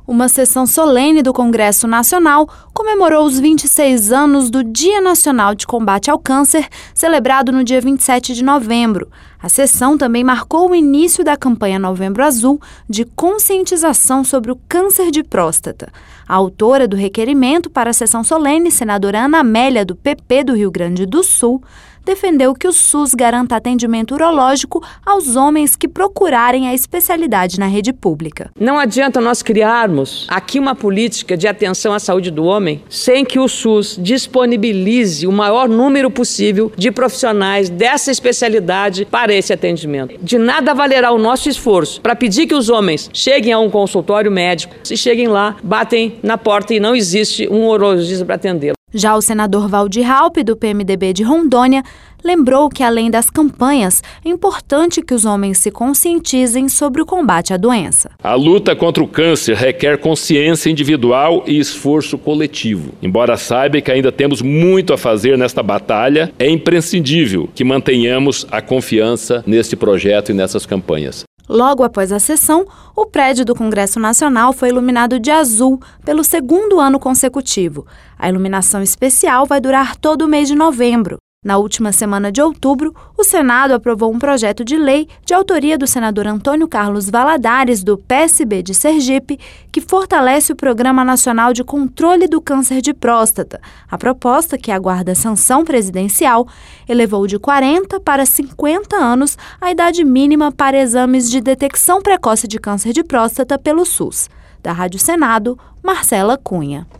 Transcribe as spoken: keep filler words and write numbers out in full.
Uma sessão solene do Congresso Nacional comemorou os vinte e seis anos do Dia Nacional de Combate ao Câncer, celebrado no dia vinte e sete de novembro. A sessão também marcou o início da campanha Novembro Azul de conscientização sobre o câncer de próstata. A autora do requerimento para a sessão solene, senadora Ana Amélia, do P P do Rio Grande do Sul, defendeu que o SUS garanta atendimento urológico aos homens que procurarem a especialidade na rede pública. Não adianta nós criarmos aqui uma política de atenção à saúde do homem sem que o SUS disponibilize o maior número possível de profissionais dessa especialidade para esse atendimento. De nada valerá o nosso esforço para pedir que os homens cheguem a um consultório médico, se cheguem lá, batem na porta e não existe um urologista para atendê-lo. Já o senador Valdir Raupp, do P M D B de Rondônia, lembrou que, além das campanhas, é importante que os homens se conscientizem sobre o combate à doença. A luta contra o câncer requer consciência individual e esforço coletivo. Embora saiba que ainda temos muito a fazer nesta batalha, é imprescindível que mantenhamos a confiança neste projeto e nessas campanhas. Logo após a sessão, o prédio do Congresso Nacional foi iluminado de azul pelo segundo ano consecutivo. A iluminação especial vai durar todo o mês de novembro. Na última semana de outubro, o Senado aprovou um projeto de lei de autoria do senador Antônio Carlos Valadares, do P S B de Sergipe, que fortalece o Programa Nacional de Controle do Câncer de Próstata. A proposta, que aguarda sanção presidencial, elevou de quarenta para cinquenta anos a idade mínima para exames de detecção precoce de câncer de próstata pelo SUS. Da Rádio Senado, Marcela Cunha.